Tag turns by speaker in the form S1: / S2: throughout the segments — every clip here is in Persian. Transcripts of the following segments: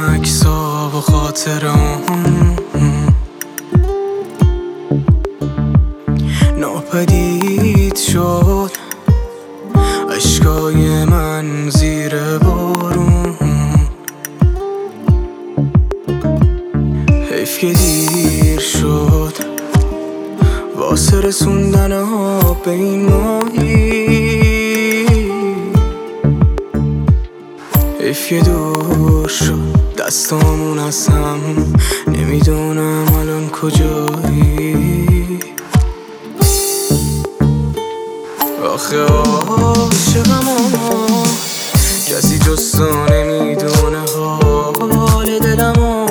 S1: عکس‌ها و خاطرام ناپدید شد، اشکای من زیر بارون. حیف که دیر شد واسه رسوندن آب به این ماهی، حیف که دور شد دستامون از هم، نمیدونم الان کجایی. آخه عاشقم اما کسی جز تو نمیدونه حال دلمو.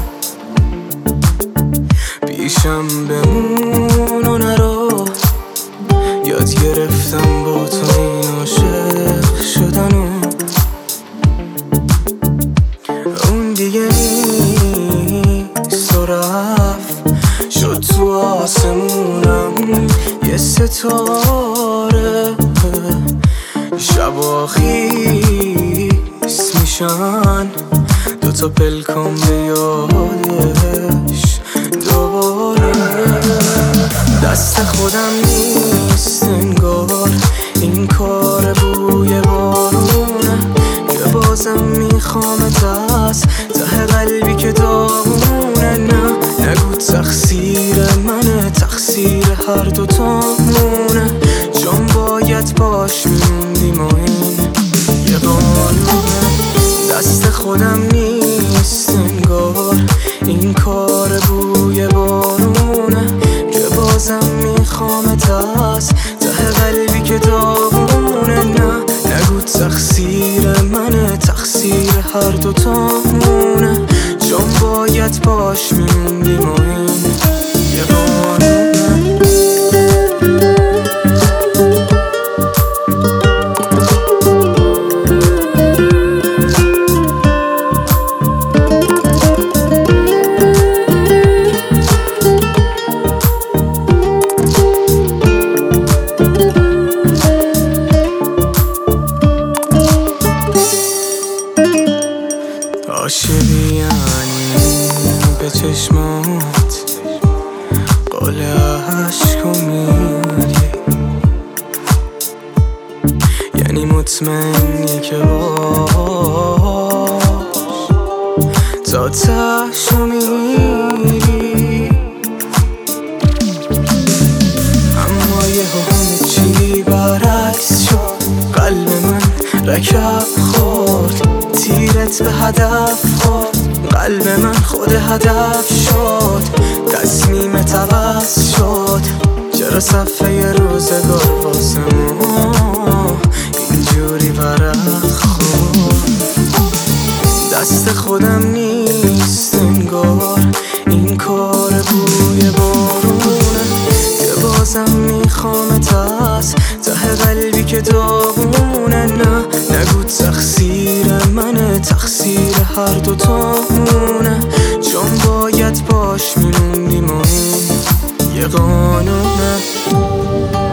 S1: پیشم بمون و نرو، یاد گرفتم با تو این عاشق شدنو. اون دیگه نیست و رفت، شد تو آسمونم یه ستاره. شبا خیس میشن دوتا پلکام به یادش دوباره. دست خودم نیست انگار، این کار بوی بارونه که بازم میخوامت از ته قلبی که داغونه. نه نگو تقصیر منه، تقصیر هر دوتامونه، چون باید باش میموندیم و این یه قانونه. دست خودم نیست انگار، این کار بوی بارونه که بازم میخوامت از ته قلبی که داغونه. نه نگو تقصیر منه، تقصیر هر دوتامونه، چون باید باش میموندیم و این یه قانونه. عاشقی یعنی به چشمات قال عشق و میری، یعنی مطمئنی که باش تا تهش رو میری. اما یه همه چی برعکس شد، قلب من رکب خورد، تیرت به هدف خورد، قلب من خود هدف شد، تصمیمت عوض شد. چرا صفحه روزگار واسه ما اینجوری ورق خورد؟ دست خودم نیست انگار، این کار بوی بارونه که بازم میخوامت از ته قلبی که داغونه. نه نگو تقصیر منه، تقصیر هر دوتامونه، چون باید باش میموندیم و این یه قانونه.